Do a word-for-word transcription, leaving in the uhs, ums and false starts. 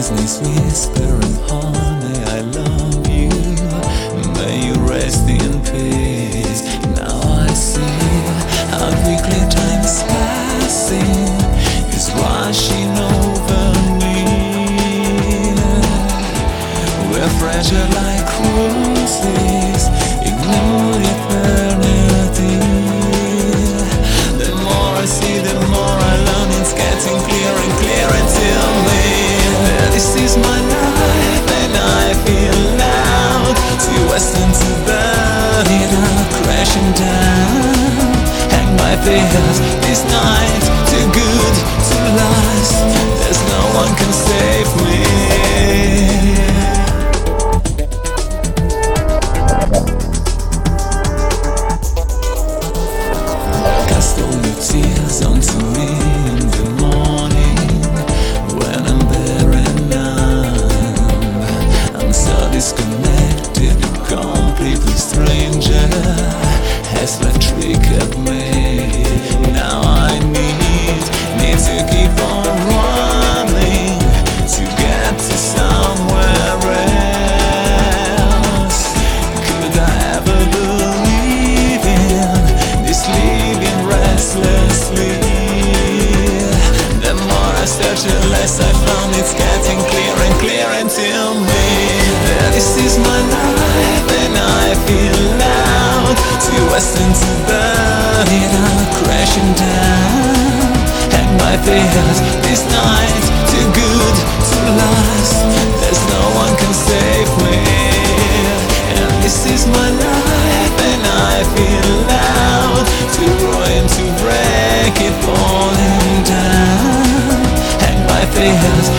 business whispering, honey, I love you. May you rest in peace. Now I see how quickly time is passing, is washing over me. We're fragile like roses, ignore eternity. The more I see, the more I learn. It's getting clearer and clearer to me. This is my life and I feel loud. Too western to burn it out, crashing down. Hang my fears this night, too good to last. There's no one can save me. Cast all your tears onto me in the morning, when I'm there and numb. I'm so disconnected, a completely stranger has left trick at me. Now I need, need to keep on running to get to somewhere else. Could I ever believe in this living restlessly? The more I search, the less I found. It's getting clearer and clearer to me. This is my life and I feel loud. Too western to burn it out, crashing down. Hang my fears this night, too good to last. There's no one can save me. And this is my life and I feel loud. To ruin, to break it, falling down. Hang my fears